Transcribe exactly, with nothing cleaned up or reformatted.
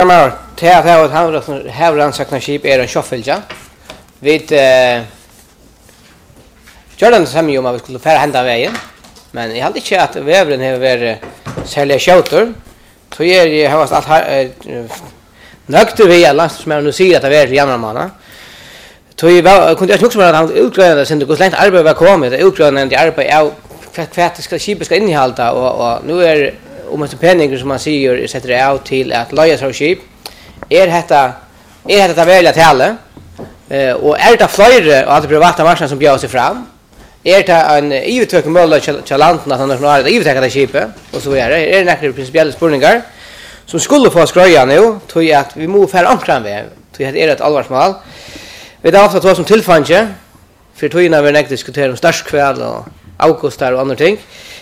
Man tar att han har rannsakna skip är en sjöfylja. Vi eh Jordan samma om att vi skulle färra hända vägen. Men jag hade inte att vävren har varit sälja shouter. Så är jag har allt här nökter vi alla som är nu ser att det är jämna manna. Så jag kunde jag också bara han utgående sen det går långt arbete var kommit. Utgående det arbete är kvart ska skipet ska innehålla och och nu är om att penningar som man säger sätter det out till att leja så skip. Är detta är detta välja till alla? Eh och är det fler och att privata marknaden som bjöd sig fram? Är det en uttryck möjlighet till landet att han har det uttrycka det skipet och så är det är det några principiella spårningar som skulle få skröja nu tror jag att vi måste för ankran vi tror det är ett allvarsmål. Vi har haft att som tillfänge för tog när vi näkt diskutera om starskväll och august och andra ting.